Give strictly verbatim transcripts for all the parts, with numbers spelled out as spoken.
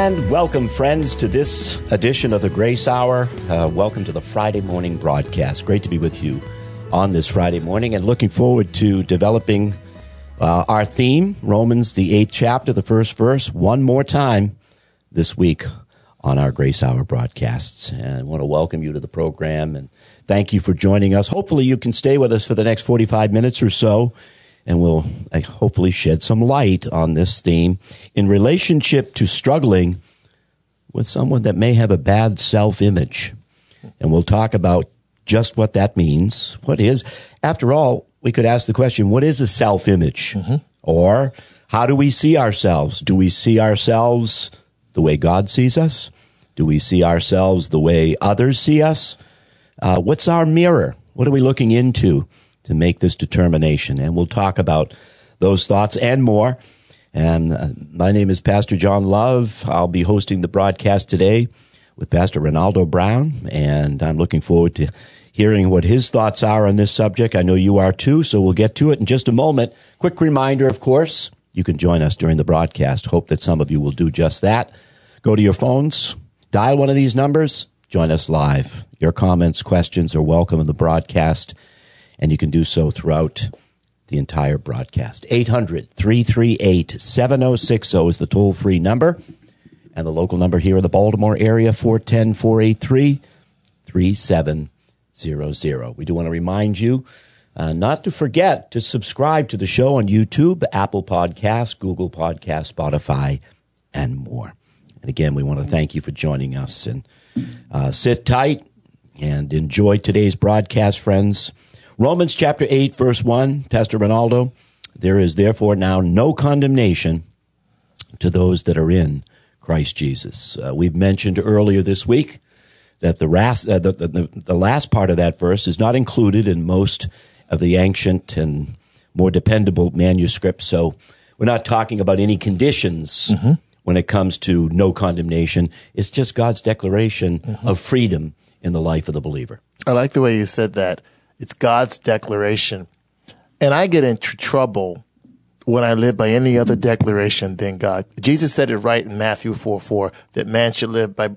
And welcome, friends, to this edition of the Grace Hour. Uh, welcome to the Friday morning broadcast. Great to be with you on this Friday morning, and looking forward to developing uh, our theme, Romans, the eighth chapter, the first verse, one more time this week on our Grace Hour broadcasts. And I want to welcome you to the program and thank you for joining us. Hopefully you can stay with us for the next forty-five minutes or so, and we'll uh, hopefully shed some light on this theme in relationship to struggling with someone that may have a bad self-image. And we'll talk about just what that means. What is, after all, we could ask the question, what is a self-image? Mm-hmm. Or how do we see ourselves? Do we see ourselves the way God sees us? Do we see ourselves the way others see us? Uh, what's our mirror? What are we looking into to make this determination? And we'll talk about those thoughts and more. And uh, my name is Pastor John Love. I'll be hosting the broadcast today with Pastor Ronaldo Brown, and I'm looking forward to hearing what his thoughts are on this subject. I know you are too, so we'll get to it in just a moment. Quick reminder, of course, you can join us during the broadcast. Hope that some of you will do just that. Go to your phones, dial one of these numbers, join us live. Your comments, questions are welcome in the broadcast, and you can do so throughout the entire broadcast. eight hundred, three three eight, seven oh six oh is the toll-free number, and the local number here in the Baltimore area, four one zero, four eight three, three seven zero zero. We do want to remind you uh, not to forget to subscribe to the show on YouTube, Apple Podcasts, Google Podcasts, Spotify, and more. And again, we want to thank you for joining us, and uh, sit tight and enjoy today's broadcast, friends. Romans chapter eight, verse one, Pastor Ronaldo, there is therefore now no condemnation to those that are in Christ Jesus. Uh, we've mentioned earlier this week that the, ras- uh, the, the, the last part of that verse is not included in most of the ancient and more dependable manuscripts, so we're not talking about any conditions mm-hmm. when it comes to no condemnation. It's just God's declaration mm-hmm. of freedom in the life of the believer. I like the way you said that. It's God's declaration. And I get into trouble when I live by any other declaration than God. Jesus said it right in Matthew four four, that man should live by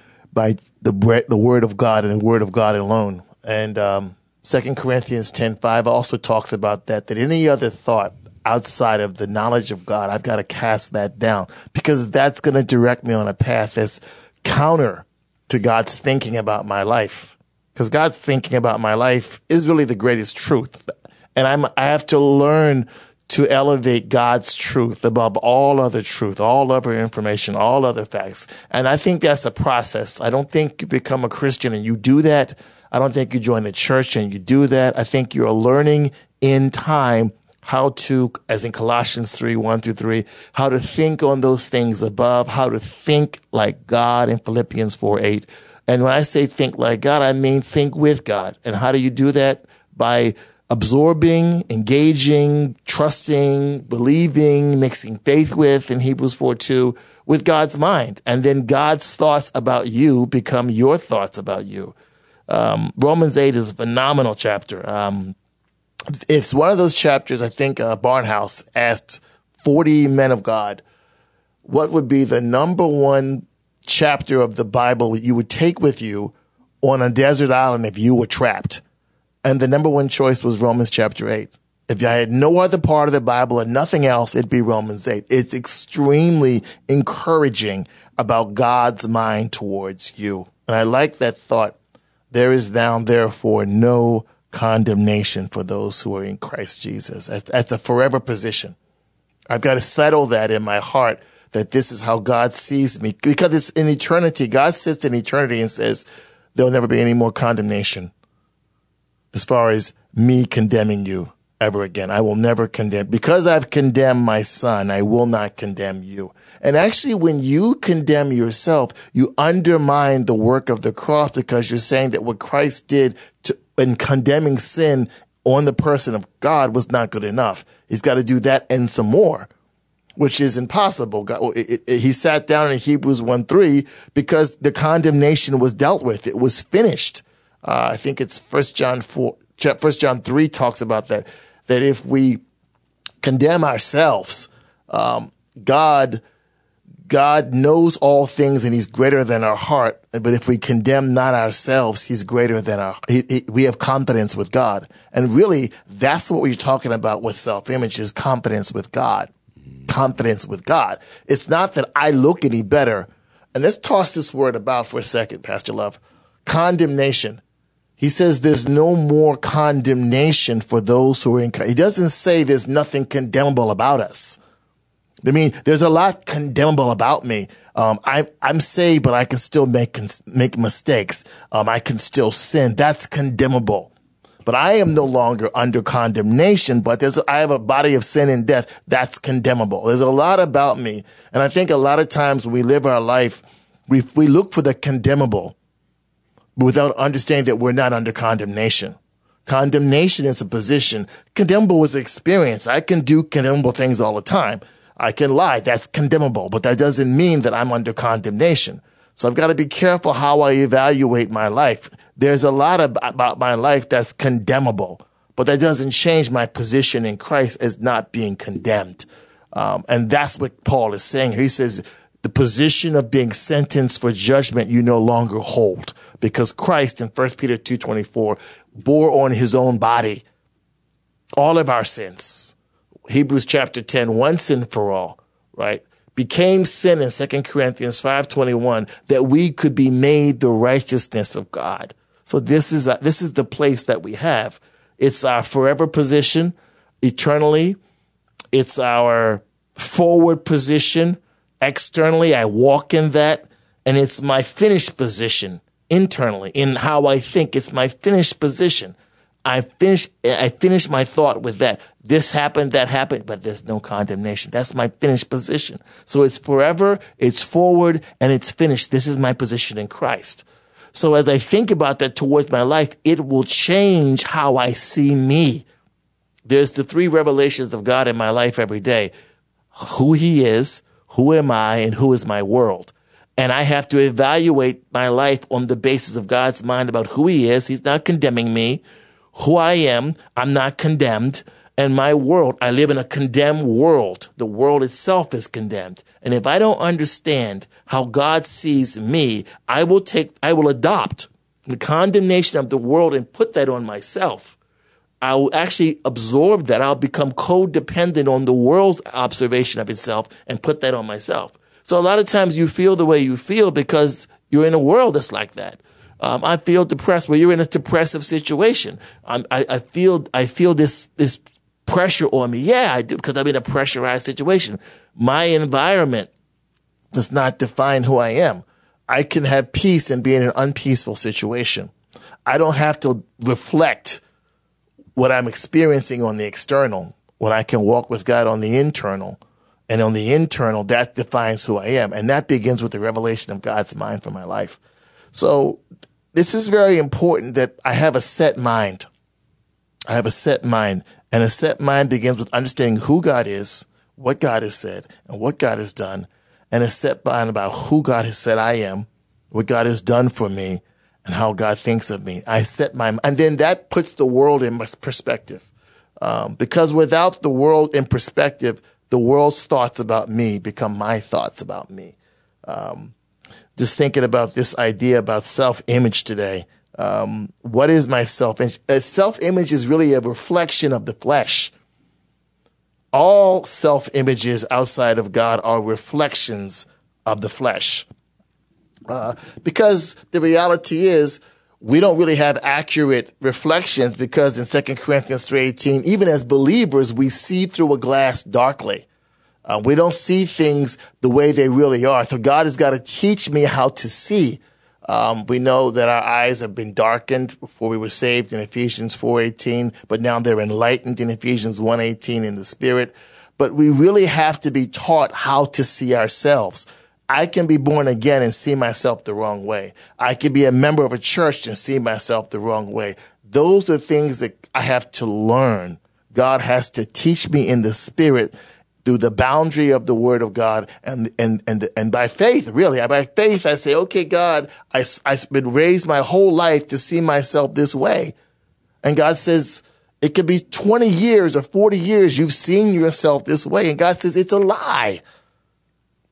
by the bread, the word of God and the word of God alone. And um, Second Corinthians ten five also talks about that, that any other thought outside of the knowledge of God, I've got to cast that down, because that's going to direct me on a path that's counter to God's thinking about my life. Because God's thinking about my life is really the greatest truth. And I'm, I have to learn to elevate God's truth above all other truth, all other information, all other facts. And I think that's a process. I don't think you become a Christian and you do that. I don't think you join the church and you do that. I think you're learning in time how to, as in Colossians three, one through three, how to think on those things above, how to think like God in Philippians four eight. And when I say think like God, I mean think with God. And how do you do that? By absorbing, engaging, trusting, believing, mixing faith with, in Hebrews four two, with God's mind. And then God's thoughts about you become your thoughts about you. Um, Romans eight is a phenomenal chapter. Um, it's one of those chapters, I think uh, Barnhouse asked forty men of God, what would be the number one chapter of the Bible you would take with you on a desert island if you were trapped? And the number one choice was Romans chapter eight. If I had no other part of the Bible and nothing else, it'd be Romans eight. It's extremely encouraging about God's mind towards you. And I like that thought. There is now, therefore, no condemnation for those who are in Christ Jesus. That's, that's a forever position. I've got to settle that in my heart, that this is how God sees me. Because it's in eternity. God sits in eternity and says, there'll never be any more condemnation as far as me condemning you ever again. I will never condemn. Because I've condemned my son, I will not condemn you. And actually, when you condemn yourself, you undermine the work of the cross, because you're saying that what Christ did to, in condemning sin on the person of God was not good enough. He's got to do that and some more, which is impossible. God, it, it, it, he sat down in Hebrews one three because the condemnation was dealt with. It was finished. Uh, I think it's First John four, First John three talks about that, that if we condemn ourselves, um, God, God knows all things and he's greater than our heart. But if we condemn not ourselves, he's greater than our, he, he, we have confidence with God. And really, that's what we're talking about with self-image is confidence with God. Confidence with God. It's not that I look any better. And let's toss this word about for a second, Pastor Love. Condemnation. He says there's no more condemnation for those who are in Christ. He doesn't say there's nothing condemnable about us. I mean, there's a lot condemnable about me. Um, I, I'm saved, but I can still make make mistakes. Um, I can still sin. That's condemnable. But I am no longer under condemnation, but there's, I have a body of sin and death. That's condemnable. There's a lot about me. And I think a lot of times when we live our life, we, we look for the condemnable without understanding that we're not under condemnation. Condemnation is a position. Condemnable is an experience. I can do condemnable things all the time. I can lie. That's condemnable, but that doesn't mean that I'm under condemnation. So I've got to be careful how I evaluate my life. There's a lot of, about my life that's condemnable, but that doesn't change my position in Christ as not being condemned. Um, and that's what Paul is saying here. He says the position of being sentenced for judgment you no longer hold because Christ in First Peter two twenty-four bore on his own body all of our sins. Hebrews chapter ten, one sin for all, right? Became sin in Second Corinthians five twenty-one that we could be made the righteousness of God. So this is, a, this is the place that we have. It's our forever position eternally. It's our forward position externally. I walk in that. And it's my finished position internally in how I think. It's my finished position. I finish, I finish my thought with that. This happened, that happened, but there's no condemnation. That's my finished position. So it's forever, it's forward, and it's finished. This is my position in Christ. So as I think about that towards my life, it will change how I see me. There's the three revelations of God in my life every day. Who he is, who am I, and who is my world. And I have to evaluate my life on the basis of God's mind about who he is. He's not condemning me. Who I am, I'm not condemned. And my world, I live in a condemned world. The world itself is condemned. And if I don't understand how God sees me, I will take, I will adopt the condemnation of the world and put that on myself. I will actually absorb that. I'll become codependent on the world's observation of itself and put that on myself. So a lot of times you feel the way you feel because you're in a world that's like that. Um, I feel depressed. Well, you're in a depressive situation. I'm, I, I feel, I feel this, this pressure on me. Yeah, I do, because I'm in a pressurized situation. My environment does not define who I am. I can have peace and be in an unpeaceful situation. I don't have to reflect what I'm experiencing on the external when I can walk with God on the internal. And on the internal, that defines who I am. And that begins with the revelation of God's mind for my life. So this is very important that I have a set mind. I have a set mind. And a set mind begins with understanding who God is, what God has said, and what God has done. And a set mind about who God has said I am, what God has done for me, and how God thinks of me. I set my, and then that puts the world in perspective. Um, because without the world in perspective, the world's thoughts about me become my thoughts about me. Um, just thinking about this idea about self-image today. Um, what is my self-image? Uh, self-image is really a reflection of the flesh. All self-images outside of God are reflections of the flesh. Uh, because the reality is we don't really have accurate reflections because in Second Corinthians three eighteen, even as believers, we see through a glass darkly. Uh, we don't see things the way they really are. So God has got to teach me how to see. Um, we know that our eyes have been darkened before we were saved in Ephesians four eighteen, but now they're enlightened in Ephesians one eighteen in the Spirit. But we really have to be taught how to see ourselves. I can be born again and see myself the wrong way. I can be a member of a church and see myself the wrong way. Those are things that I have to learn. God has to teach me in the Spirit through the boundary of the Word of God and and and and by faith, really. By faith, I say, okay, God, I, I've been raised my whole life to see myself this way. And God says, it could be twenty years or forty years you've seen yourself this way. And God says, it's a lie.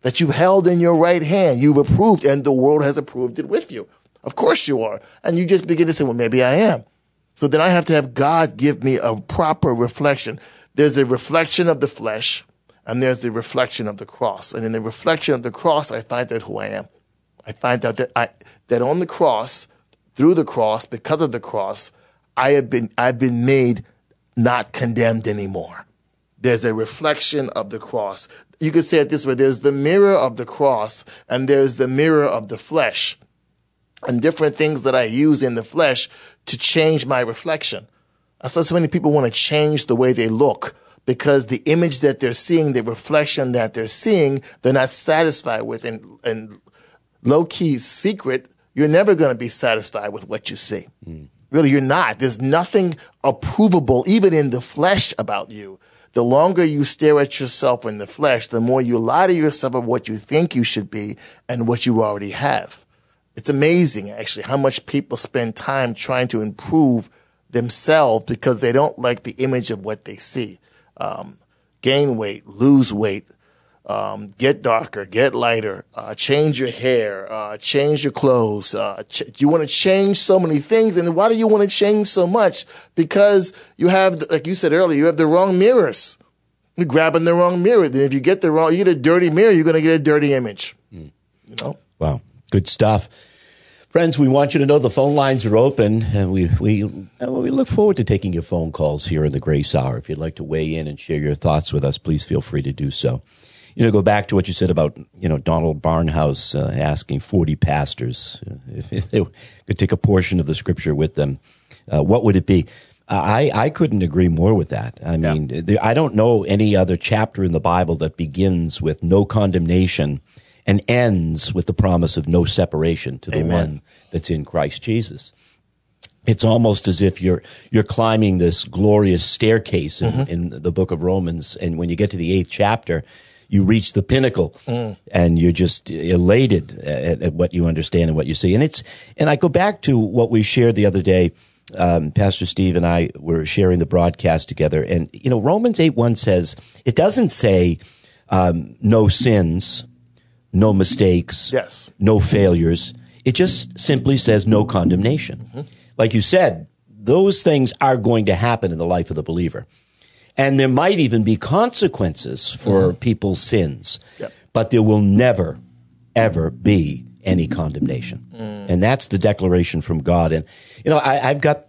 that you've held in your right hand. You've approved, and the world has approved it with you. Of course you are. And you just begin to say, well, maybe I am. So then I have to have God give me a proper reflection. There's a reflection of the flesh, and there's the reflection of the cross. And in the reflection of the cross, I find out who I am. I find out that I that on the cross, through the cross, because of the cross, I have been I've been made not condemned anymore. There's a reflection of the cross. You could say it this way: there's the mirror of the cross, and there's the mirror of the flesh, and different things that I use in the flesh to change my reflection. I saw so many people want to change the way they look because the image that they're seeing, the reflection that they're seeing, they're not satisfied with. And, and low-key secret, you're never going to be satisfied with what you see. Mm. Really, you're not. There's nothing approvable, even in the flesh, about you. The longer you stare at yourself in the flesh, the more you lie to yourself of what you think you should be and what you already have. It's amazing, actually, how much people spend time trying to improve themselves because they don't like the image of what they see. Um, gain weight, lose weight, um, get darker, get lighter, uh, change your hair, uh, change your clothes. Uh, ch- you want to change so many things. And why do you want to change so much? Because you have, like you said earlier, you have the wrong mirrors. You're grabbing the wrong mirror. Then if you get the wrong, you get a dirty mirror, you're going to get a dirty image. Mm. You know? Wow. Good stuff. Friends, we want you to know the phone lines are open, and we we we look forward to taking your phone calls here in the Grace Hour. If you'd like to weigh in and share your thoughts with us, please feel free to do so. You know, go back to what you said about, you know, Donald Barnhouse uh, asking forty pastors uh, if they could take a portion of the Scripture with them. Uh, what would it be? I, I couldn't agree more with that. I mean, yeah. there, I don't know any other chapter in the Bible that begins with no condemnation and ends with the promise of no separation to the Amen. One that's in Christ Jesus. It's almost as if you're you're climbing this glorious staircase in, mm-hmm. in the book of Romans, and when you get to the eighth chapter, you reach the pinnacle, mm. and you're just elated at, at what you understand and what you see. And it's and I go back to what we shared the other day. Um, Pastor Steve and I were sharing the broadcast together, and you know, Romans eight one says, it doesn't say um, no sins, no mistakes, yes. no failures. It just simply says no condemnation. Mm-hmm. Like you said, those things are going to happen in the life of the believer. And there might even be consequences for mm-hmm. people's sins. Yep. But there will never, ever be any condemnation. Mm. And that's the declaration from God. And, you know, I, I've got,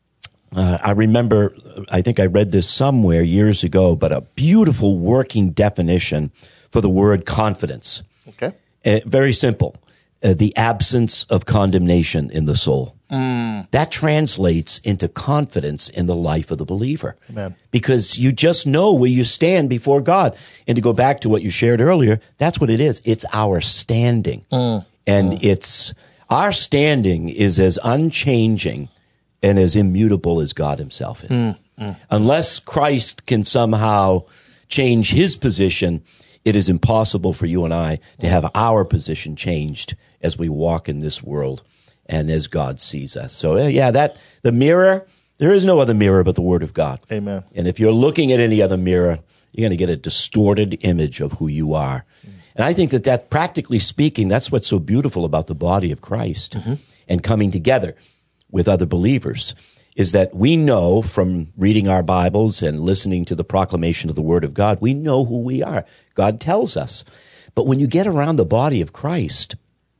uh, I remember, I think I read this somewhere years ago, but a beautiful working definition for the word confidence. Okay. Uh, very simple. Uh, the absence of condemnation in the soul. Mm. That translates into confidence in the life of the believer. Amen. Because you just know where you stand before God. And to go back to what you shared earlier, that's what it is. It's our standing. Mm. And mm. it's our standing is as unchanging and as immutable as God himself is. Mm. Mm. Unless Christ can somehow change his position, it is impossible for you and I to have our position changed as we walk in this world and as God sees us. So, yeah, that the mirror, there is no other mirror but the Word of God. Amen. And if you're looking at any other mirror, you're going to get a distorted image of who you are. Mm. And I think that that, practically speaking, that's what's so beautiful about the body of Christ mm-hmm. and coming together with other believers, is that we know from reading our Bibles and listening to the proclamation of the Word of God, we know who we are. God tells us. But when you get around the body of Christ,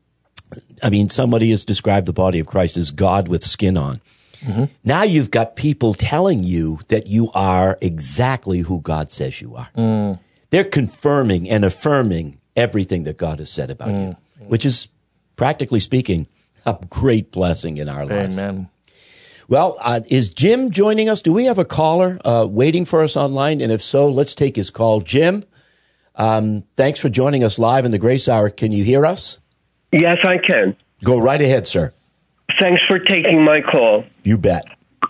I mean, somebody has described the body of Christ as God with skin on. Mm-hmm. Now you've got people telling you that you are exactly who God says you are. Mm. They're confirming and affirming everything that God has said about mm. you, which is, practically speaking, a great blessing in our lives. Amen. Well, uh, is Jim joining us? Do we have a caller uh, waiting for us online? And if so, let's take his call. Jim, um, thanks for joining us live in the Grace Hour. Can you hear us? Yes, I can. Go right ahead, sir. Thanks for taking my call. You bet.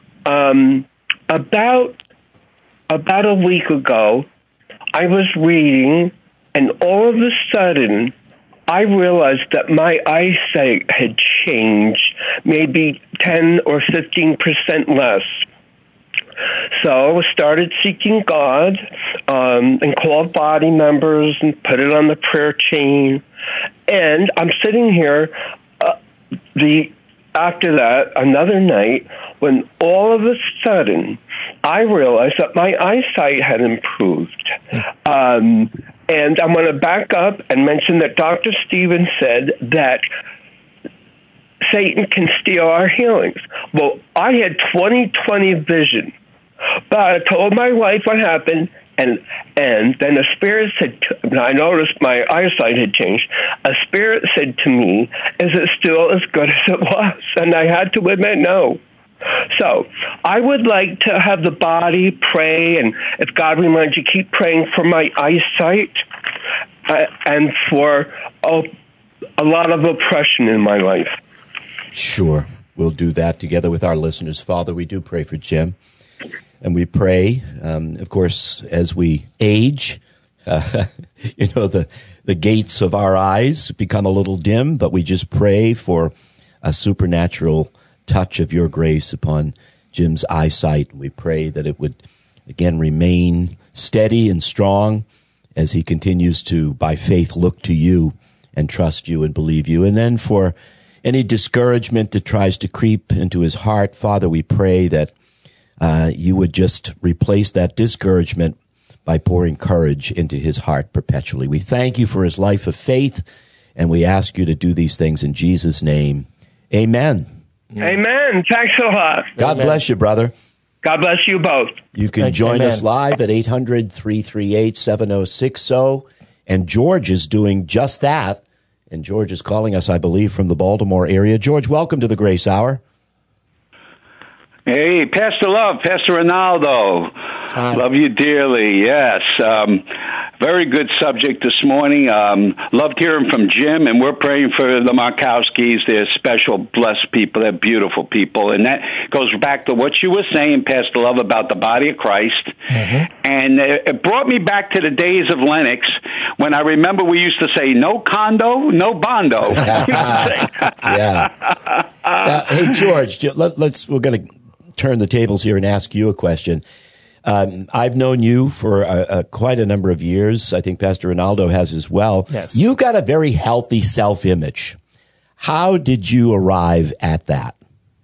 Um, about about a week ago, I was reading, and all of a sudden, I realized that my eyesight had changed, maybe ten or fifteen percent less. So I started seeking God um, and called body members and put it on the prayer chain. And I'm sitting here uh, the after that, another night, when all of a sudden I realized that my eyesight had improved. Um, and I'm going to back up and mention that Doctor Stevens said that Satan can steal our healings. Well, I had twenty twenty vision, but I told my wife what happened, and and then a spirit said, to, I noticed my eyesight had changed. A spirit said to me, is it still as good as it was? And I had to admit no. So I would like to have the body pray, and if God reminds you, keep praying for my eyesight uh, and for oh, a lot of oppression in my life. Sure. We'll do that together with our listeners. Father, we do pray for Jim. And we pray, um, of course, as we age, uh, you know, the, the gates of our eyes become a little dim, but we just pray for a supernatural touch of your grace upon Jim's eyesight. We pray that it would, again, remain steady and strong as he continues to, by faith, look to you and trust you and believe you. And then for any discouragement that tries to creep into his heart, Father, we pray that uh, you would just replace that discouragement by pouring courage into his heart perpetually. We thank you for his life of faith, and we ask you to do these things in Jesus' name. Amen. Amen. Thanks a lot. God Amen. bless you, brother. God bless you both. You can Thank- join Amen. us live at eight hundred, three three eight, seven oh six oh, and George is doing just that. And George is calling us, I believe, from the Baltimore area. George, welcome to the Grace Hour. Hey, Pastor Love, Pastor Ronaldo. Hi. Love you dearly, yes. Um, very good subject this morning. Um, loved hearing from Jim, and we're praying for the Markowskis. They're special, blessed people. They're beautiful people. And that goes back to what you were saying, Pastor Love, about the body of Christ. Mm-hmm. And it brought me back to the days of Lennox when I remember we used to say, no condo, no bondo. Yeah. Uh, hey, George, let, let's, we're going to turn the tables here and ask you a question. Um, I've known you for a, a, quite a number of years. I think Pastor Ronaldo has as well. Yes. You've got a very healthy self-image. How did you arrive at that?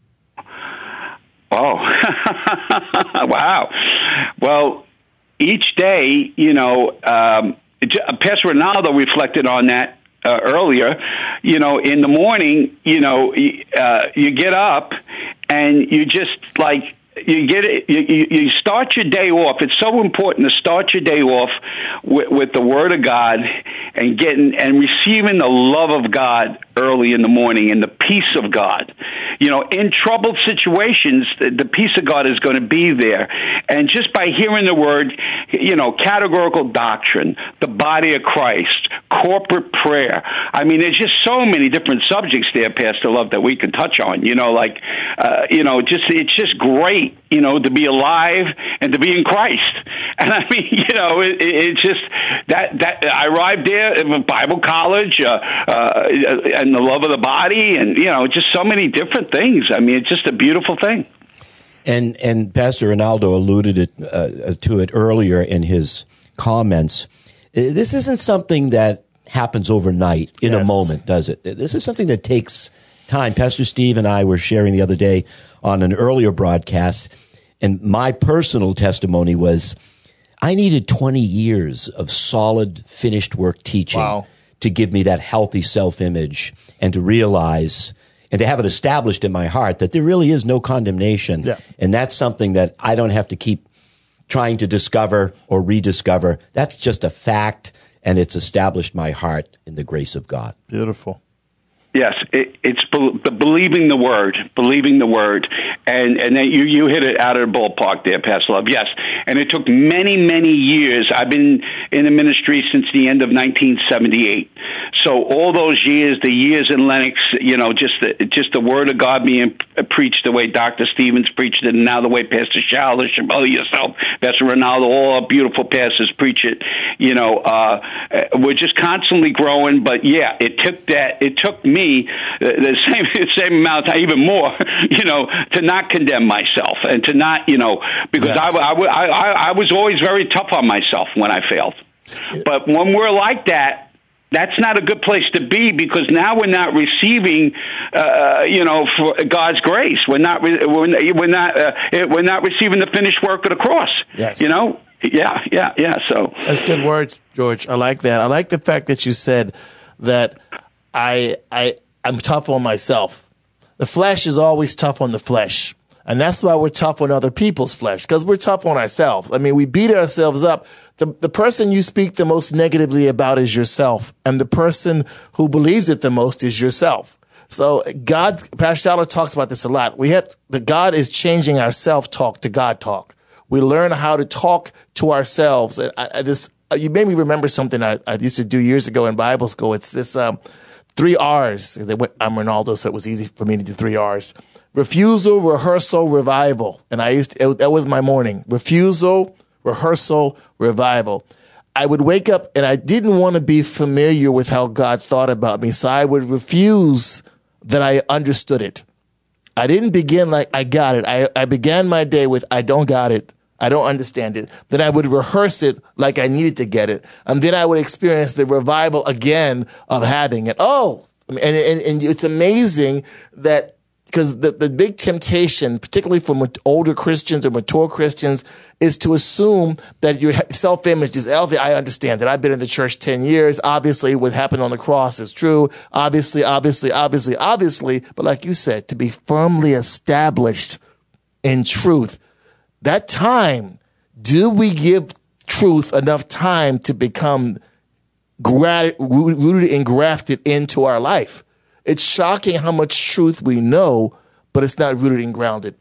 Oh, wow. Well, each day, you know, um, Pastor Ronaldo reflected on that uh, earlier. You know, in the morning, you know, uh, you get up and you just like, you get it, you, you start your day off. It's so important to start your day off with, with the Word of God and getting and receiving the love of God early in the morning and the peace of God. You know, in troubled situations, the, the peace of God is going to be there. And just by hearing the Word, you know, categorical doctrine, the body of Christ, corporate prayer. I mean, there's just so many different subjects there, Pastor Love, that we could touch on. You know, like, uh, you know, just it's just great, you know, to be alive and to be in Christ. And I mean, you know, it, it's just that that I arrived there at Bible college uh, uh, and the love of the body, and you know, just so many different things. I mean, it's just a beautiful thing. And and Pastor Ronaldo alluded it, uh, to it earlier in his comments. This isn't something that happens overnight in yes. a moment, does it? This is something that takes time. Pastor Steve and I were sharing the other day on an earlier broadcast, and my personal testimony was I needed twenty years of solid, finished work teaching wow. to give me that healthy self-image and to realize and to have it established in my heart that there really is no condemnation. Yeah. And that's something that I don't have to keep trying to discover or rediscover. That's just a fact, and it's established my heart in the grace of God. Beautiful. Yes, it, it's be, believing the word, believing the word, and and then you you hit it out of the ballpark there, Pastor Love. Yes, and it took many many years. I've been in the ministry since the end of nineteen seventy-eight. So all those years, the years in Lennox, you know, just the, just the word of God being preach the way Doctor Stevens preached it, and now the way Pastor Schaller, Shimoda, yourself, Pastor Ronaldo, all our beautiful pastors preach it. You know, uh, we're just constantly growing. But yeah, it took that. It took me the same the same amount of time, even more. You know, to not condemn myself and to not, you know, because yes. I, I, I, I was always very tough on myself when I failed. But when we're like that, that's not a good place to be, because now we're not receiving, uh, you know, for God's grace. We're not, we're, we're not, uh, we're not receiving the finished work of the cross. Yes. You know. Yeah. Yeah. Yeah. So that's good words, George. I like that. I like the fact that you said that I, I, I'm tough on myself. The flesh is always tough on the flesh. And that's why we're tough on other people's flesh, because we're tough on ourselves. I mean, we beat ourselves up. The, the person you speak the most negatively about is yourself. And the person who believes it the most is yourself. So God, Pastor Schaller talks about this a lot. We have, the God is changing our self-talk to God talk. We learn how to talk to ourselves. And I, I just, you made me remember something I, I used to do years ago in Bible school. It's this, um, three R's. I'm Ronaldo, so it was easy for me to do three R's. Refusal, rehearsal, revival. And I used to, it, that was my morning. Refusal, rehearsal, revival. I would wake up and I didn't want to be familiar with how God thought about me. So I would refuse that I understood it. I didn't begin like I got it. I, I began my day with I don't got it. I don't understand it. Then I would rehearse it like I needed to get it. And then I would experience the revival again of having it. Oh, and, and, and it's amazing that, because the, the big temptation, particularly for older Christians or mature Christians, is to assume that your self-image is healthy. I understand that. I've been in the church ten years. Obviously, what happened on the cross is true. Obviously, obviously, obviously, obviously. But like you said, to be firmly established in truth, that time, do we give truth enough time to become gra- rooted and grafted into our life? It's shocking how much truth we know, but it's not rooted and grounded.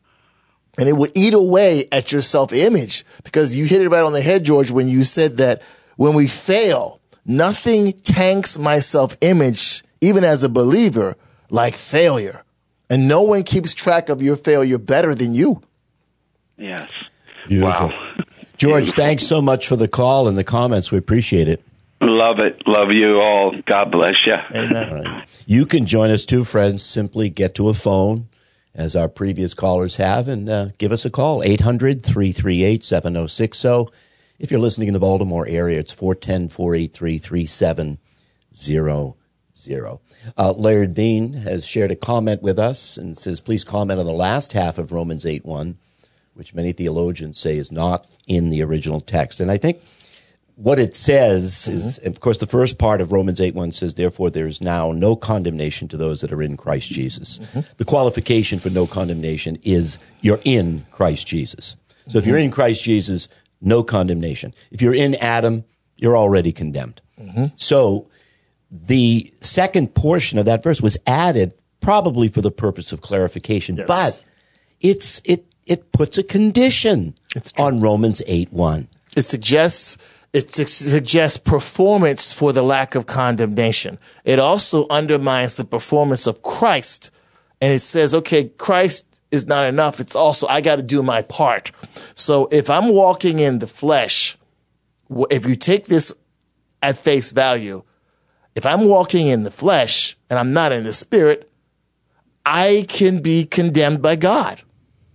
And it will eat away at your self-image, because you hit it right on the head, George, when you said that when we fail, nothing tanks my self-image, even as a believer, like failure. And no one keeps track of your failure better than you. Yes. Beautiful. Wow. George, Beautiful. Thanks so much for the call and the comments. We appreciate it. Love it. Love you all. God bless you. Amen. Right. You can join us too, friends. Simply get to a phone, as our previous callers have, and uh, give us a call, eight hundred, three three eight, seven oh six oh. If you're listening in the Baltimore area, it's four one zero, four eight three, three seven zero zero. Uh, Laird Bean has shared a comment with us and says, please comment on the last half of Romans eight one, which many theologians say is not in the original text. And I think what it says mm-hmm. is, of course, the first part of Romans eight one says, therefore, there is now no condemnation to those that are in Christ Jesus. Mm-hmm. The qualification for no condemnation is you're in Christ Jesus. So mm-hmm. if you're in Christ Jesus, no condemnation. If you're in Adam, you're already condemned. Mm-hmm. So the second portion of that verse was added probably for the purpose of clarification, yes. but it's it it puts a condition on Romans eight one. It suggests it suggests performance for the lack of condemnation. It also undermines the performance of Christ, and it says, okay, Christ is not enough. It's also, I got to do my part. So if I'm walking in the flesh, if you take this at face value, if I'm walking in the flesh and I'm not in the spirit, I can be condemned by God.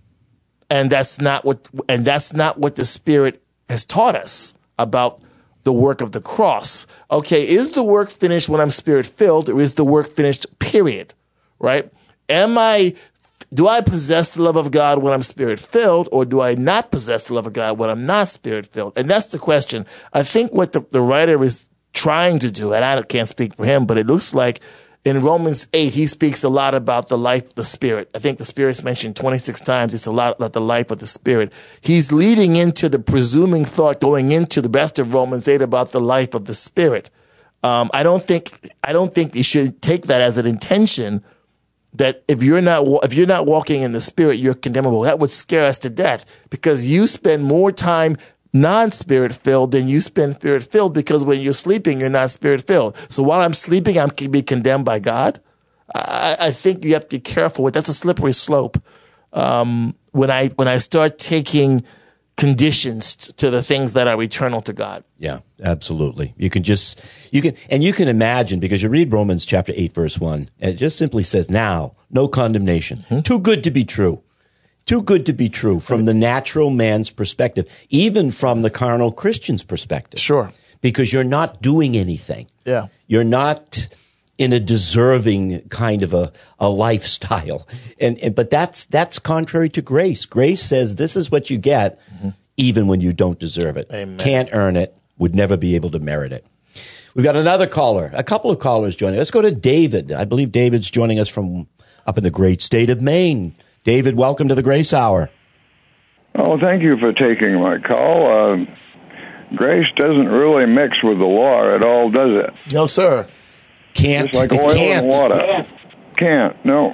And that's not what, and that's not what the Spirit has taught us about the work of the cross. Okay, is the work finished when I'm spirit filled, or is the work finished, period? Right? Am I, do I possess the love of God when I'm spirit filled, or do I not possess the love of God when I'm not spirit filled? And that's the question. I think what the, the writer is trying to do, and I can't speak for him, but it looks like in Romans eight, he speaks a lot about the life of the Spirit. I think the Spirit's mentioned twenty-six times. It's a lot about the life of the Spirit. He's leading into the presuming thought going into the rest of Romans eight about the life of the Spirit. Um, I don't think, I don't think you should take that as an intention that if you're not, if you're not walking in the Spirit, you're condemnable. That would scare us to death, because you spend more time non-spirit filled than you spend spirit filled, because when you're sleeping, you're not spirit filled. So while I'm sleeping, I'm can be condemned by God. I, I think you have to be careful with. That's a slippery slope. Um, when I when I start taking conditions to the things that are eternal to God. Yeah, absolutely. You can just, you can, and you can imagine, because you read Romans chapter eight, verse one, and it just simply says, now, no condemnation. Mm-hmm. Too good to be true. Too good to be true from the natural man's perspective, even from the carnal Christian's perspective. Sure. Because you're not doing anything. Yeah. You're not in a deserving kind of a, a lifestyle. And, and but that's that's contrary to grace. Grace says this is what you get, mm-hmm. even when you don't deserve it. Amen. Can't earn it, would never be able to merit it. We've got another caller, a couple of callers joining. Let's go to David. I believe David's joining us from up in the great state of Maine. David, welcome to the Grace Hour. Oh, thank you for taking my call. Uh, grace doesn't really mix with the law at all, does it? No, sir. Can't. Just like it oil can't. and water. Can't, no.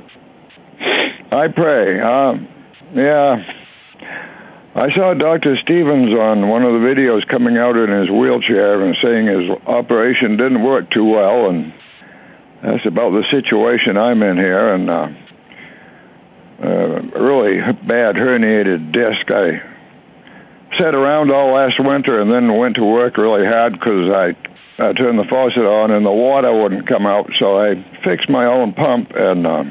I pray. Uh, yeah. I saw Doctor Stevens on one of the videos coming out in his wheelchair and saying his operation didn't work too well, and that's about the situation I'm in here, and uh, uh, really bad herniated disc. I sat around all last winter and then went to work really hard because I I turned the faucet on and the water wouldn't come out, so I fixed my own pump, and uh,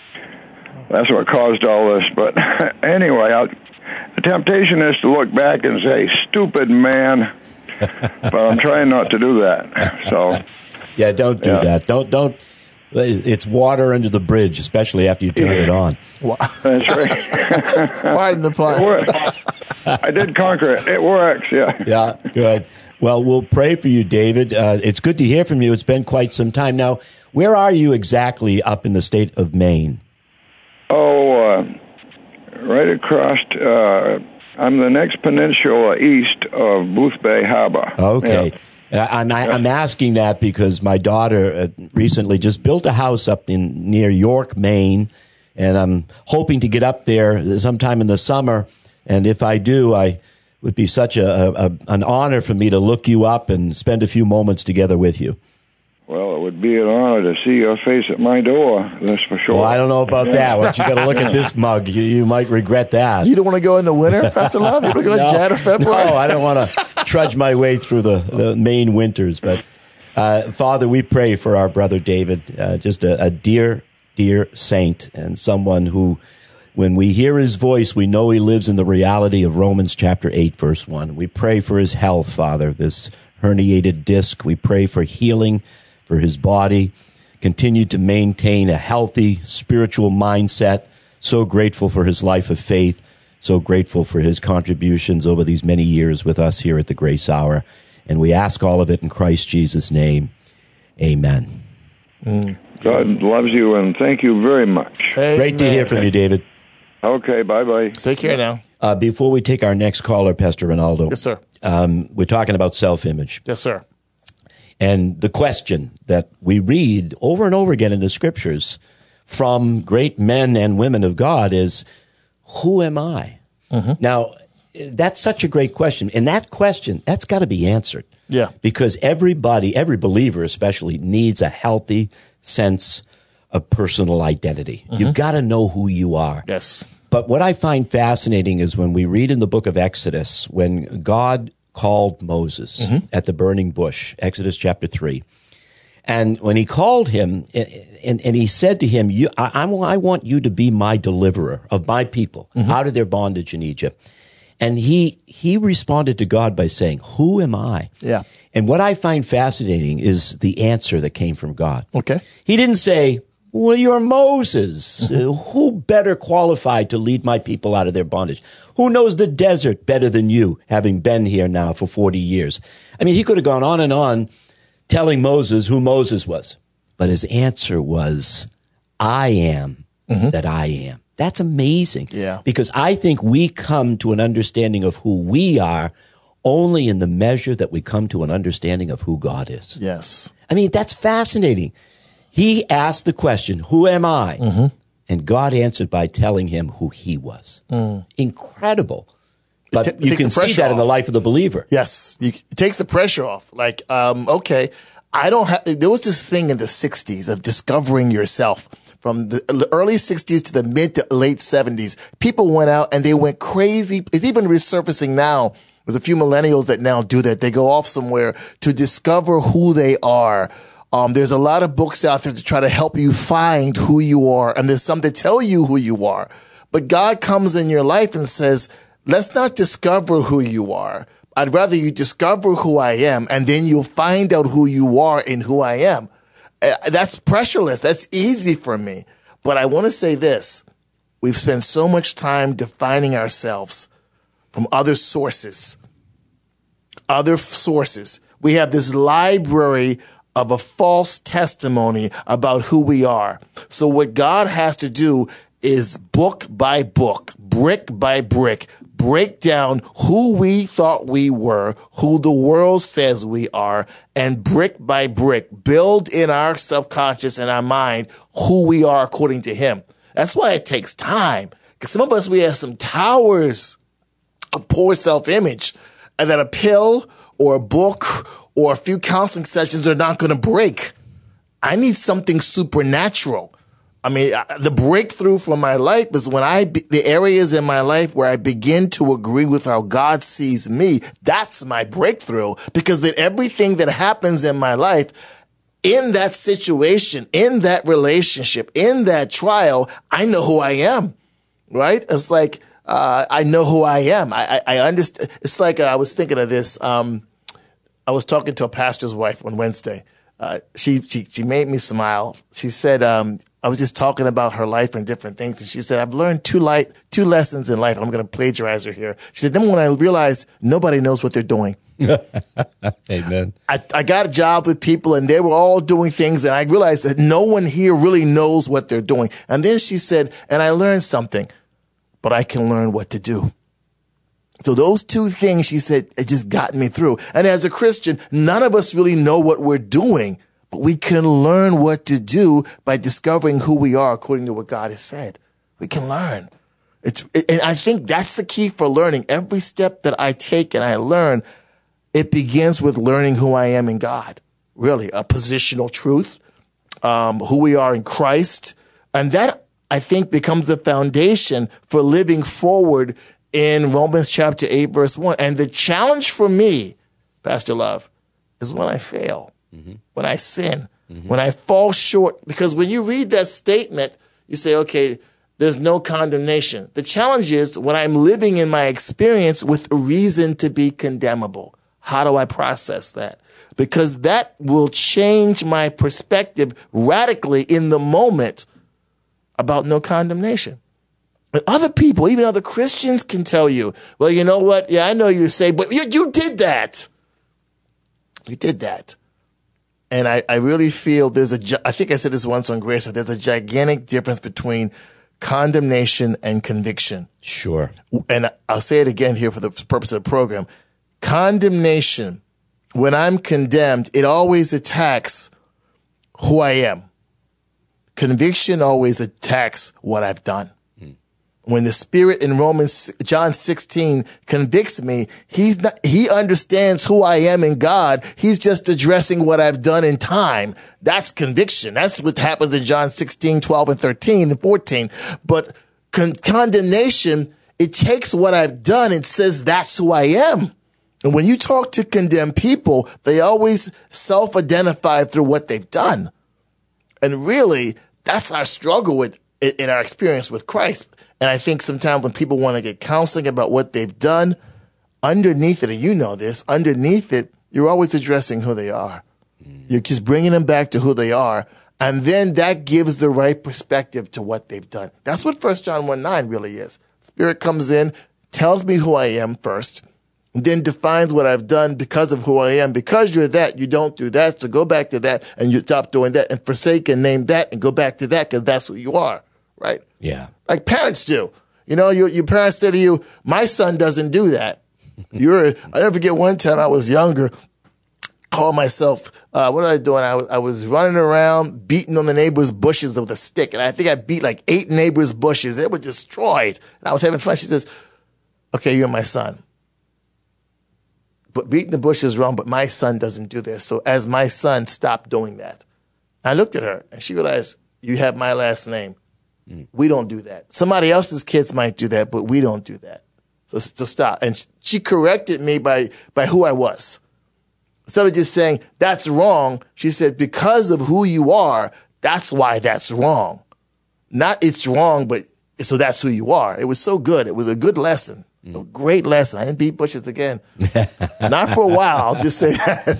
that's what caused all this. But anyway, I, the temptation is to look back and say, stupid man, but I'm trying not to do that. So, yeah, don't do yeah. that. Don't, don't. It's water under the bridge, especially after you turn yeah. it on. That's right. Widen the pipe. It works. I did conquer it. It works, yeah. Yeah, good. Well, we'll pray for you, David. Uh, it's good to hear from you. It's been quite some time. Now, where are you exactly up in the state of Maine? Oh, uh, right across, uh, I'm the next peninsula east of Booth Bay Harbor. Okay. Yeah. I'm, I'm asking that because my daughter uh, recently just built a house up in near York, Maine, and I'm hoping to get up there sometime in the summer. And if I do, I would be such a, a an honor for me to look you up and spend a few moments together with you. Well, it would be an honor to see your face at my door, that's for sure. Well, I don't know about that. Once you got to look at this mug, you, you might regret that. You don't want to go in the winter, Pastor Love? You want to go no, in January or February? No, I don't want to trudge my way through the, the Maine winters. But, uh, Father, we pray for our brother David, uh, just a, a dear, dear saint, and someone who, when we hear his voice, we know he lives in the reality of Romans chapter eight, verse one. We pray for his health, Father, this herniated disc. We pray for healing for his body. Continue to maintain a healthy spiritual mindset. So grateful for his life of faith. So grateful for his contributions over these many years with us here at the Grace Hour. And we ask all of it in Christ Jesus' name. Amen. Mm. God loves you, and thank you very much. Amen. Great to hear from you, David. Okay, bye-bye. Take care now. Uh, before we take our next caller, Pastor Ronaldo. Yes, sir. Um, we're talking about self-image. Yes, sir. And the question that we read over and over again in the scriptures from great men and women of God is, who am I? Mm-hmm. Now, that's such a great question. And that question, that's got to be answered. Yeah. Because everybody, every believer especially, needs a healthy sense of personal identity. Mm-hmm. You've got to know who you are. Yes. But what I find fascinating is when we read in the book of Exodus, when God called Moses mm-hmm. at the burning bush, Exodus chapter three. And when he called him, and, and he said to him, you, I, I want you to be my deliverer of my people mm-hmm. out of their bondage in Egypt. And he he responded to God by saying, who am I? Yeah. And what I find fascinating is the answer that came from God. Okay. He didn't say, well, you're Moses. Mm-hmm. Uh, who better qualified to lead my people out of their bondage? Who knows the desert better than you, having been here now for forty years? I mean, he could have gone on and on telling Moses who Moses was. But his answer was, I am mm-hmm. that I am. That's amazing. Yeah. Because I think we come to an understanding of who we are only in the measure that we come to an understanding of who God is. Yes. I mean, that's fascinating. He asked the question, who am I? Mm-hmm. And God answered by telling him who he was. Mm. Incredible. But t- you can see that off. in the life of the believer. Yes. You, it takes the pressure off. Like, um, okay, I don't have, there was this thing in the sixties of discovering yourself. From the early sixties to the mid to late seventies, people went out and they went crazy. It's even resurfacing now. There's a few millennials that now do that. They go off somewhere to discover who they are. Um, there's a lot of books out there to try to help you find who you are. And there's some that tell you who you are. But God comes in your life and says, let's not discover who you are. I'd rather you discover who I am, and then you'll find out who you are and who I am. Uh, that's pressureless. That's easy for me. But I want to say this. We've spent so much time defining ourselves from other sources. Other sources. We have this library of a false testimony about who we are. So what God has to do is book by book, brick by brick, break down who we thought we were, who the world says we are, and brick by brick, build in our subconscious and our mind who we are according to him. That's why it takes time. Because some of us, we have some towers of poor self-image, and that a pill or a book or a few counseling sessions are not going to break. I need something supernatural. I mean, the breakthrough for my life is when I, the areas in my life where I begin to agree with how God sees me. That's my breakthrough, because then everything that happens in my life, in that situation, in that relationship, in that trial, I know who I am, right? It's like, uh, I know who I am. I, I, I understand. It's like, uh, I was thinking of this. Um, I was talking to a pastor's wife on Wednesday. Uh, she, she, she made me smile. She said, um, I was just talking about her life and different things. And she said, I've learned two light, two lessons in life. I'm going to plagiarize her here. She said, then when I realized nobody knows what they're doing. Amen. I, I got a job with people and they were all doing things. And I realized that no one here really knows what they're doing. And then she said, and I learned something, but I can learn what to do. So those two things, she said, it just got me through. And as a Christian, none of us really know what we're doing, but we can learn what to do by discovering who we are according to what God has said. We can learn. It's, and I think that's the key for learning. Every step that I take and I learn, it begins with learning who I am in God. Really, a positional truth, um, who we are in Christ. And that, I think, becomes the foundation for living forward in Romans chapter eight, verse one. And the challenge for me, Pastor Love, is when I fail, mm-hmm. when I sin, mm-hmm. when I fall short. Because when you read that statement, you say, okay, there's no condemnation. The challenge is when I'm living in my experience with a reason to be condemnable. How do I process that? Because that will change my perspective radically in the moment about no condemnation. And other people, even other Christians, can tell you, well, you know what? Yeah, I know you say, but you, you did that. You did that. And I, I really feel there's a, I think I said this once on Grace, there's a gigantic difference between condemnation and conviction. Sure. And I'll say it again here for the purpose of the program. Condemnation, when I'm condemned, it always attacks who I am. Conviction always attacks what I've done. When the Spirit in Romans, John sixteen convicts me, he's not, he understands who I am in God. He's just addressing what I've done in time. That's conviction. That's what happens in John sixteen, twelve, and thirteen and fourteen. But con- condemnation, it takes what I've done and says that's who I am. And when you talk to condemned people, they always self-identify through what they've done. And really, that's our struggle with in our experience with Christ. And I think sometimes when people want to get counseling about what they've done, underneath it, and you know this, underneath it, you're always addressing who they are. Mm. You're just bringing them back to who they are. And then that gives the right perspective to what they've done. That's what First John one nine really is. Spirit comes in, tells me who I am first, and then defines what I've done because of who I am. Because you're that, you don't do that. So go back to that and you stop doing that and forsake and name that and go back to that because that's who you are. Right? Yeah. Like parents do. You know, your, your parents say to you, my son doesn't do that. You're, I never forget one time I was younger, called myself, uh, what was I doing? I was, I was running around beating on the neighbor's bushes with a stick. And I think I beat like eight neighbors' bushes. They were destroyed. And I was having fun. She says, okay, you're my son. but beating the bush is wrong, but my son doesn't do this. So as my son stopped doing that, I looked at her and she realized, you have my last name. Mm. We don't do that. Somebody else's kids might do that, but we don't do that. So, so stop. And she corrected me by, by who I was. Instead of just saying, that's wrong, she said, because of who you are, that's why that's wrong. Not it's wrong, but so that's who you are. It was so good. It was a good lesson, mm. a great lesson. I didn't beat bushes again. Not for a while, I'll just say that.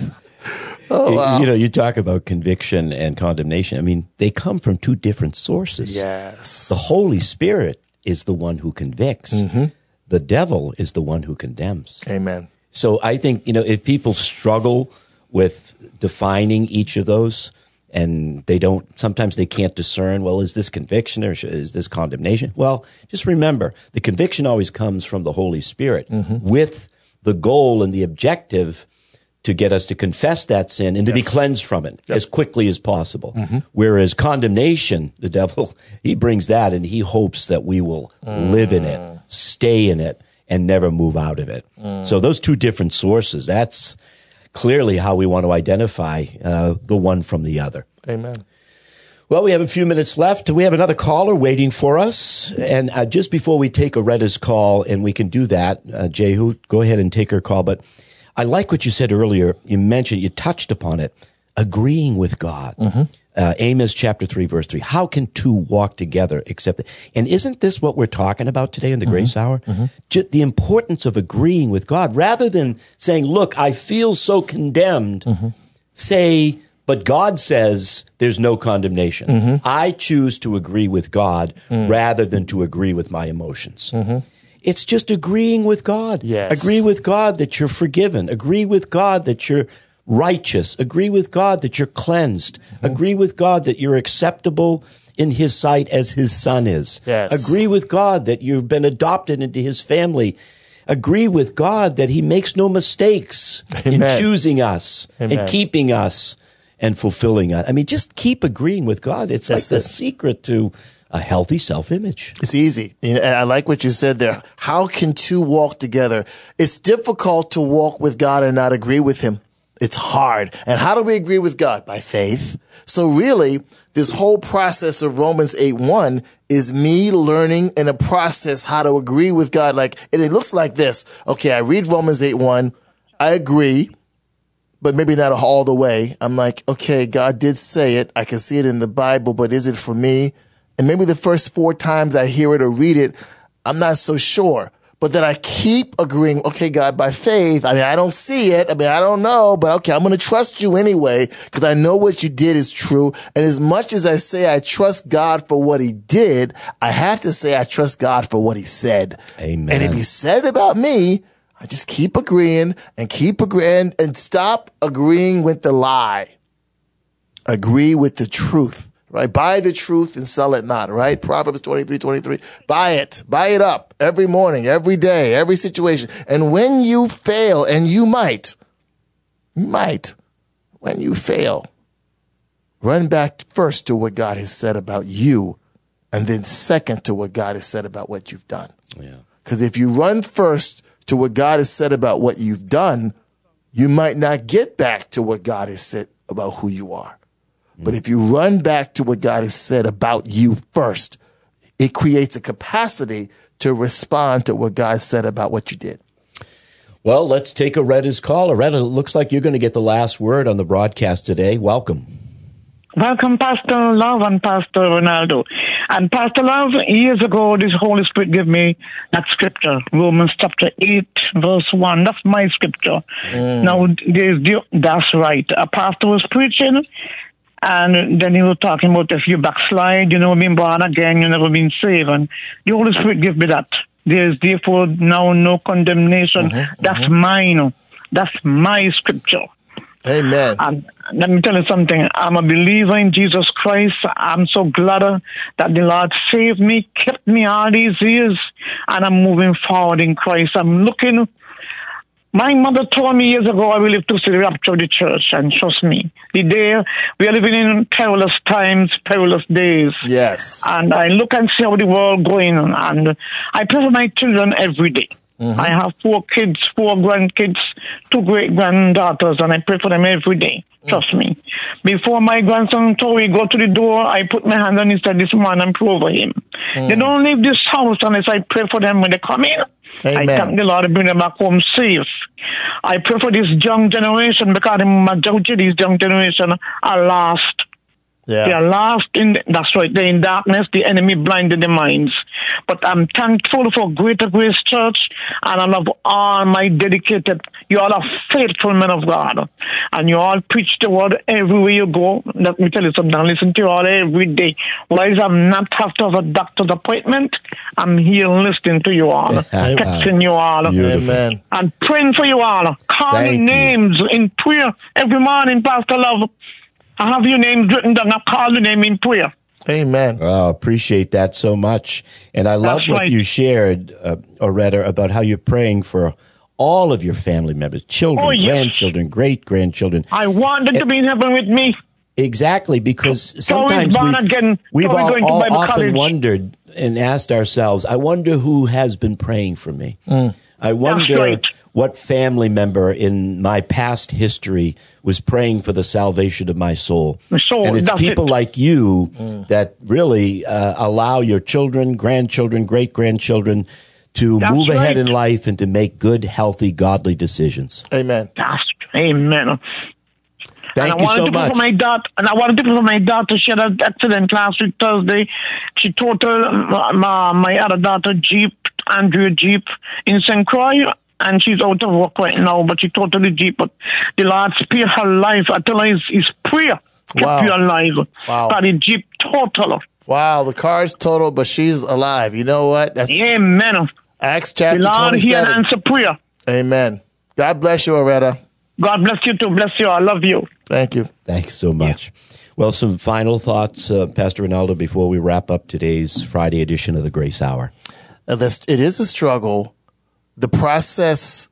Oh, wow. You know, you talk about conviction and condemnation. I mean, they come from two different sources. Yes. The Holy Spirit is the one who convicts. Mm-hmm. The devil is the one who condemns. Amen. So I think, you know, if people struggle with defining each of those and they don't, sometimes they can't discern, well, is this conviction or is this condemnation? Well, just remember, the conviction always comes from the Holy Spirit mm-hmm. with the goal and the objective to get us to confess that sin and to yes. be cleansed from it yep. as quickly as possible. Mm-hmm. Whereas condemnation, the devil, he brings that and he hopes that we will mm. live in it, stay in it, and never move out of it. Mm. So those two different sources, that's clearly how we want to identify uh, the one from the other. Amen. Well, we have a few minutes left. We have another caller waiting for us. And uh, just before we take Aretta's call, and we can do that, uh, Jehu, go ahead and take her call. But I like what you said earlier. You mentioned, you touched upon it, agreeing with God. Mm-hmm. Uh, Amos chapter three, verse three. How can two walk together except that? And isn't this what we're talking about today in the mm-hmm. Grace Hour? Mm-hmm. Just the importance of agreeing with God rather than saying, look, I feel so condemned. Mm-hmm. Say, but God says there's no condemnation. Mm-hmm. I choose to agree with God mm. rather than to agree with my emotions. Mm-hmm. It's just agreeing with God. Yes. Agree with God that you're forgiven. Agree with God that you're righteous. Agree with God that you're cleansed. Mm-hmm. Agree with God that you're acceptable in His sight as His Son is. Yes. Agree with God that you've been adopted into His family. Agree with God that He makes no mistakes Amen. in choosing us Amen. and keeping us and fulfilling us. I mean, just keep agreeing with God. It's That's like it. the secret to a healthy self-image. It's easy. And I like what you said there. How can two walk together? It's difficult to walk with God and not agree with Him. It's hard. And how do we agree with God? By faith. So really, this whole process of Romans eight one is me learning in a process how to agree with God. Like, and it looks like this. Okay, I read Romans eight one. I agree, but maybe not all the way. I'm like, okay, God did say it. I can see it in the Bible, but is it for me? And maybe the first four times I hear it or read it, I'm not so sure. But then I keep agreeing, okay, God, by faith. I mean, I don't see it. I mean, I don't know, but okay, I'm going to trust you anyway because I know what you did is true. And as much as I say I trust God for what He did, I have to say I trust God for what He said. Amen. And if He said it about me, I just keep agreeing and keep agreeing and stop agreeing with the lie. Agree with the truth. Right? Buy the truth and sell it not, right? Proverbs twenty-three twenty-three. Buy it. Buy it up every morning, every day, every situation. And when you fail, and you might, you might, when you fail, run back first to what God has said about you, and then second to what God has said about what you've done. Yeah. Because if you run first to what God has said about what you've done, you might not get back to what God has said about who you are. But if you run back to what God has said about you first, it creates a capacity to respond to what God said about what you did. Well, let's take Aretta's call. Aretta, it looks like you're going to get the last word on the broadcast today. Welcome. Welcome, Pastor Love and Pastor Ronaldo. And Pastor Love, years ago, this Holy Spirit gave me that scripture, Romans chapter eight, verse one. That's my scripture. Mm. Now, there's the, that's right. A pastor was preaching, and then he was talking about if you backslide, you never been born again, you never been saved. And the Holy Spirit gave me that. There is therefore now no condemnation. Mm-hmm, That's mm-hmm. mine. That's my scripture. Amen. And let me tell you something. I'm a believer in Jesus Christ. I'm so glad that the Lord saved me, kept me all these years, and I'm moving forward in Christ. I'm looking. My mother told me years ago I will live to see the rapture of the church, and trust me, the day we are living in perilous times, perilous days. Yes. And I look and see how the world going, and I pray for my children every day. Mm-hmm. I have four kids, four grandkids, two great-granddaughters, and I pray for them every day. Trust mm. me. Before my grandson Tori go to the door, I put my hand on his head this morning and pray over him. Mm. They don't leave this house unless I pray for them when they come in. Amen. I thank the Lord to bring them back home safe. I pray for this young generation because the majority of this young generation are lost. Yeah. They are lost in, that's right, they're in darkness, the enemy blinded their minds. But I'm thankful for Greater Grace Church, and I love all my dedicated, you all are faithful men of God, and you all preach the word everywhere you go. Let me tell you something, I listen to you all every day. Whereas I'm not have to have a doctor's appointment, I'm here listening to you all, texting you all, Amen. And praying for you all, calling names in prayer every morning, Pastor Love. I have your name written down. I call your name in prayer. Amen. Oh, appreciate that so much. And I love That's what right. you shared, uh, Oretta, about how you're praying for all of your family members, children, Oh, yes. grandchildren, great-grandchildren. I want them to be in heaven with me. Exactly, because So sometimes is born we've, again. we've So we're all, going to all Bible often college. wondered and asked ourselves, I wonder who has been praying for me. Mm. I wonder right. what family member in my past history was praying for the salvation of my soul. soul and it's that's people it. like you mm. that really uh, allow your children, grandchildren, great-grandchildren to That's move ahead right. in life and to make good, healthy, godly decisions. Amen. That's, amen. Thank and you I wanted so to pray much. For my daughter, and I wanted to pray for my daughter. She had an accident last week, Thursday. She totaled my, my other daughter, Jeep, Andrea Jeep, in Saint Croix, and she's out of work right now, but she totaled the Jeep. But the Lord spared her life. I tell her his, his prayer kept Wow. you alive. Wow. But the Jeep total. Wow, the car's total, but she's alive. You know what? That's Amen. Acts The chapter Lord hear and twenty-seven. answer prayer. Amen. God bless you, Oretta. God bless you too. Bless you. I love you. Thank you. Thanks so much. Well, some final thoughts, uh, Pastor Ronaldo, before we wrap up today's Friday edition of the Grace Hour. Now, this, it is a struggle. The process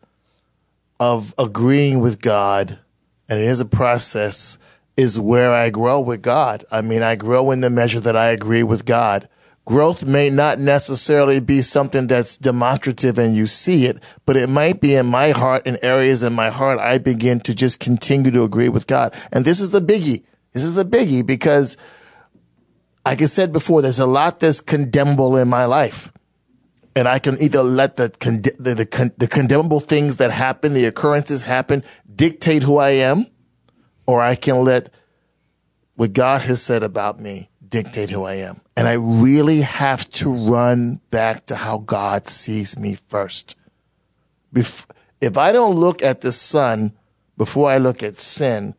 of agreeing with God, and it is a process, is where I grow with God. I mean, I grow in the measure that I agree with God. Growth may not necessarily be something that's demonstrative and you see it, but it might be in my heart, in areas in my heart, I begin to just continue to agree with God. And this is the biggie. This is a biggie because, like I said before, there's a lot that's condemnable in my life. And I can either let the, con- the, the, con- the condemnable things that happen, the occurrences happen, dictate who I am, or I can let what God has said about me dictate who I am. And I really have to run back to how God sees me first. Bef- if I don't look at the sun before I look at sin,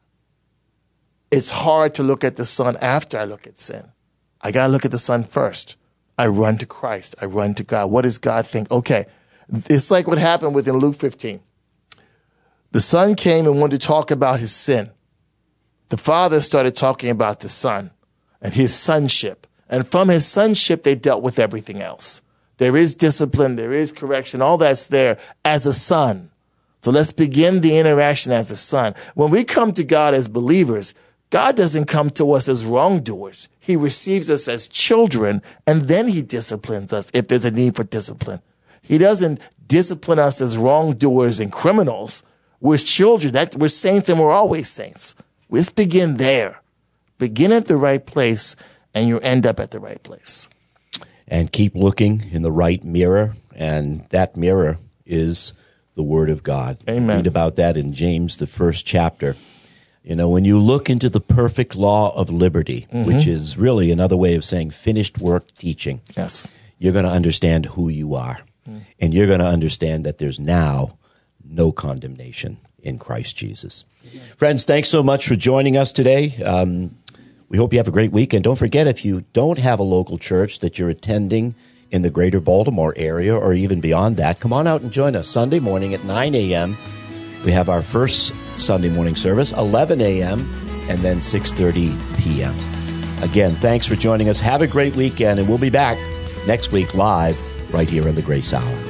it's hard to look at the sun after I look at sin. I got to look at the sun first. I run to Christ. I run to God. What does God think? Okay. It's like what happened within Luke fifteen. The son came and wanted to talk about his sin. The father started talking about the son and his sonship. And from his sonship, they dealt with everything else. There is discipline. There is correction. All that's there as a son. So let's begin the interaction as a son. When we come to God as believers, God doesn't come to us as wrongdoers. He receives us as children, and then he disciplines us if there's a need for discipline. He doesn't discipline us as wrongdoers and criminals. We're children. That we're saints, and we're always saints. Let's begin there. Begin at the right place, and you end up at the right place. And keep looking in the right mirror, and that mirror is the Word of God. Amen. Read about that in James, the first chapter. You know, when you look into the perfect law of liberty, mm-hmm. which is really another way of saying finished work teaching, yes, you're going to understand who you are. Mm. And you're going to understand that there's now no condemnation in Christ Jesus. Yeah. Friends, thanks so much for joining us today. Um, we hope you have a great week. And don't forget, if you don't have a local church that you're attending in the greater Baltimore area or even beyond that, come on out and join us Sunday morning at nine a.m. We have our first Sunday morning service, eleven a.m., and then six thirty p.m. Again, thanks for joining us. Have a great weekend, and we'll be back next week live right here on the Grace Hour.